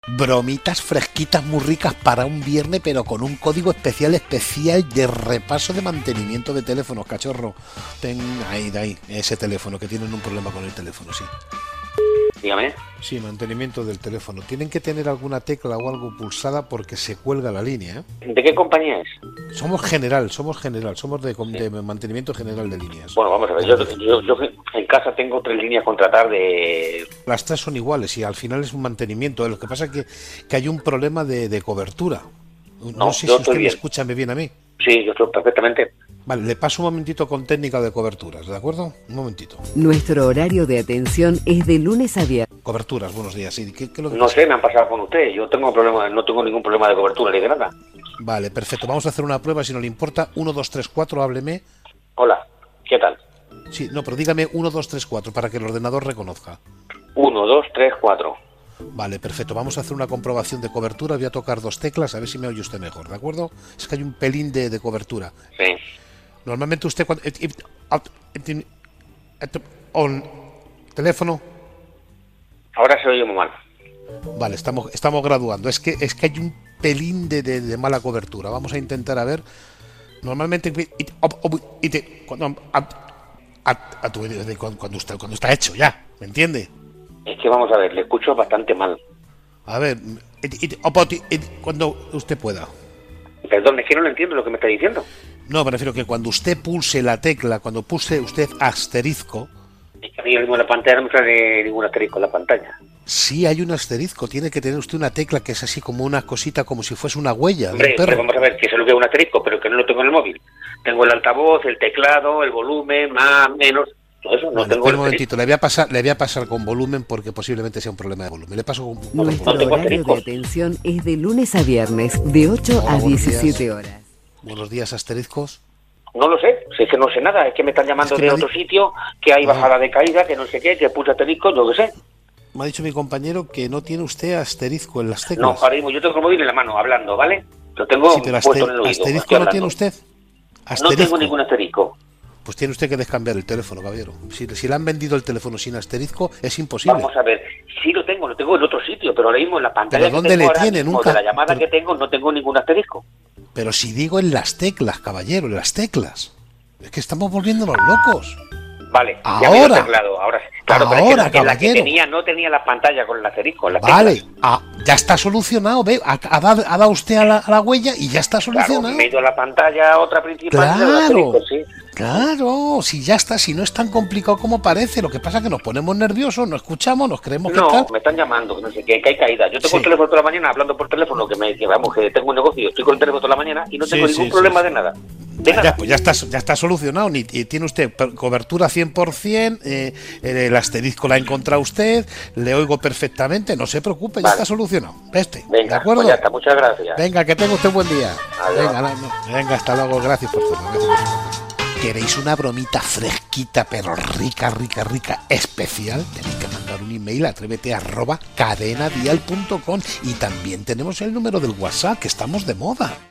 Bromitas fresquitas muy ricas para un viernes, pero con un código especial de repaso de mantenimiento de teléfonos, cachorro. Ten ahí, ese teléfono, que tienen un problema con el teléfono, sí. Dígame. Sí, mantenimiento del teléfono. Tienen que tener alguna tecla o algo pulsada porque se cuelga la línea, ¿eh? ¿De qué compañía es? Somos de mantenimiento general de líneas. Bueno, vamos a ver, yo en casa tengo 3 líneas contratar de... Las 3 son iguales y al final es un mantenimiento. Lo que pasa es que hay un problema de cobertura. No sé si usted me escucha bien a mí. Sí, yo estoy perfectamente. Vale, le paso un momentito con técnica de coberturas, ¿de acuerdo? Un momentito. Nuestro horario de atención es de lunes a viernes. Coberturas, buenos días. Sí, ¿qué es lo que no pasa? sé, me han pasado con usted. Yo tengo problemas, no tengo ningún problema de cobertura ni de nada. Vale, perfecto. Vamos a hacer una prueba, si no le importa. 1, 2, 3, 4, hábleme. Hola, ¿qué tal? Sí, no, pero dígame 1, 2, 3, 4 para que el ordenador reconozca. 1, 2, 3, 4. Vale, perfecto. Vamos a hacer una comprobación de cobertura. Voy a tocar 2 teclas, a ver si me oye usted mejor, ¿de acuerdo? Es que hay un pelín de cobertura. Sí. Normalmente usted cuando... teléfono. Ahora se oye muy mal. Vale, estamos graduando. Es que hay un pelín de mala cobertura. Vamos a intentar a ver. Normalmente cuando está hecho ya, ¿me entiende? Es que vamos a ver, le escucho bastante mal. A ver, cuando usted pueda. Perdón, es que no lo entiendo lo que me está diciendo. No, me refiero que cuando usted pulse la tecla, cuando pulse usted asterisco... Es que a mí mismo en la pantalla no me sale ningún asterisco en la pantalla. Sí, hay un asterisco. Tiene que tener usted una tecla que es así como una cosita, como si fuese una huella. Hombre, pero vamos a ver, que se lo veo un asterisco, pero que no lo tengo en el móvil. Tengo el altavoz, el teclado, el volumen, más, menos... Todo eso no tengo. Un momentito, le voy a pasar con volumen porque posiblemente sea un problema de volumen. Le paso con Nuestro horario de atención es de lunes a viernes, de 8 a 17 horas. Buenos días, asteriscos. No lo sé, si es que no sé nada, es que me están llamando de otro sitio, que hay bajada de caída, que no sé qué, que puse asterisco, yo qué sé. Me ha dicho mi compañero que no tiene usted asterisco en las teclas. No, ahora mismo yo tengo el móvil en la mano, hablando, ¿vale? Lo tengo puesto en el oído. ¿Asterisco no tiene usted? No tengo ningún asterisco. Pues tiene usted que descambiar el teléfono, caballero. Si le han vendido el teléfono sin asterisco, es imposible. Vamos a ver, sí lo tengo en otro sitio, pero ahora mismo en la pantalla ¿pero dónde le tiene? Nunca. De la llamada que tengo, no tengo ningún asterisco. Pero si digo en las teclas, caballero, en las teclas. Es que estamos volviéndonos locos. Vale, ahora, ya teclado, ahora, claro, ahora, pero es que la que tenía no tenía la pantalla con el asterisco. Vale, ya está solucionado, ve, ha dado usted a la huella y ya está solucionado. Claro, me he ido a la pantalla otra principal. Claro, si ya está, si no es tan complicado como parece. Lo que pasa es que nos ponemos nerviosos, no escuchamos, nos creemos que no, me están llamando, que no sé qué, que hay caída. Yo tengo el teléfono toda la mañana hablando por teléfono, que tengo un negocio, estoy con el teléfono toda la mañana y no tengo ningún problema de nada. Pues ya está solucionado. Tiene usted cobertura 100%, el asterisco la ha encontrado usted, le oigo perfectamente, no se preocupe, ya está solucionado. Venga, ¿de acuerdo? Pues ya está, muchas gracias. Venga, que tenga usted buen día. Adiós. Venga, hasta luego, gracias por todo. ¿Queréis una bromita fresquita, pero rica, especial? Tenéis que mandar un email a atrévete@cadenadial.com y también tenemos el número del WhatsApp, que estamos de moda.